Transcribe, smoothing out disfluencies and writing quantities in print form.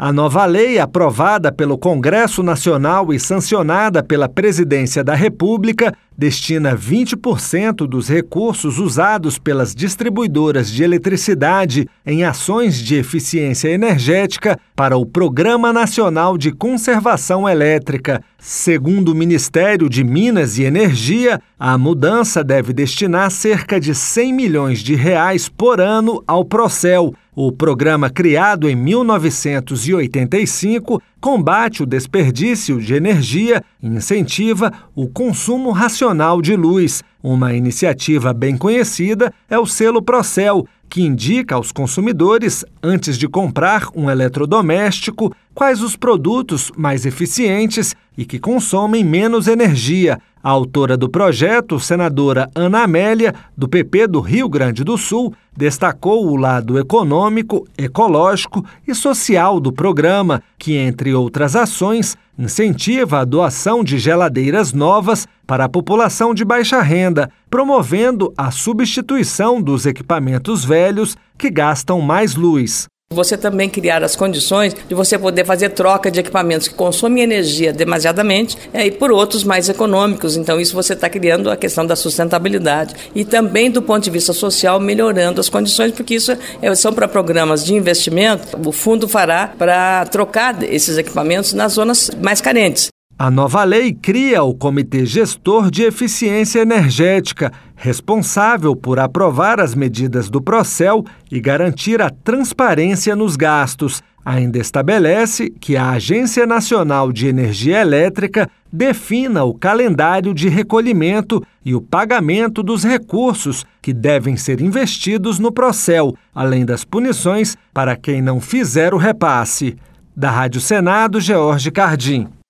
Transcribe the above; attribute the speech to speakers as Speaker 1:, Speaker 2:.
Speaker 1: A nova lei, aprovada pelo Congresso Nacional e sancionada pela Presidência da República, destina 20% dos recursos usados pelas distribuidoras de eletricidade em ações de eficiência energética para o Programa Nacional de Conservação Elétrica. Segundo o Ministério de Minas e Energia, a mudança deve destinar cerca de R$100 milhões por ano ao Procel. O programa, criado em 1985, combate o desperdício de energia e incentiva o consumo racional de luz. Uma iniciativa bem conhecida é o selo Procel, que indica aos consumidores, antes de comprar um eletrodoméstico, quais os produtos mais eficientes e que consomem menos energia. A autora do projeto, senadora Ana Amélia, do PP do Rio Grande do Sul, destacou o lado econômico, ecológico e social do programa, que, entre outras ações, incentiva a doação de geladeiras novas para a população de baixa renda, promovendo a substituição dos equipamentos velhos que gastam mais luz.
Speaker 2: Você também criar as condições de você poder fazer troca de equipamentos que consomem energia demasiadamente e por outros mais econômicos. Então isso você está criando a questão da sustentabilidade e também do ponto de vista social melhorando as condições, porque isso são para programas de investimento. O fundo fará para trocar esses equipamentos nas zonas mais carentes.
Speaker 1: A nova lei cria o Comitê Gestor de Eficiência Energética, responsável por aprovar as medidas do Procel e garantir a transparência nos gastos. Ainda estabelece que a Agência Nacional de Energia Elétrica defina o calendário de recolhimento e o pagamento dos recursos que devem ser investidos no Procel, além das punições para quem não fizer o repasse. Da Rádio Senado, George Cardim.